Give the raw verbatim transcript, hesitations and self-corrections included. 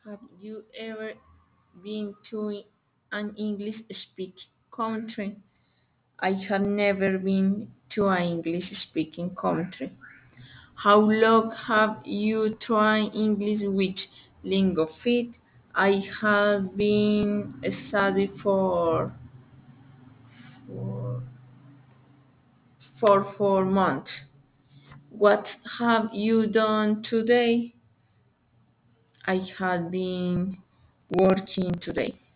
Have you ever been to an English speaking country? I have never been to an English speaking country. How long have you tried English with Lingo Fit? I have been studying for, for for four months. What have you done today? I have been working today.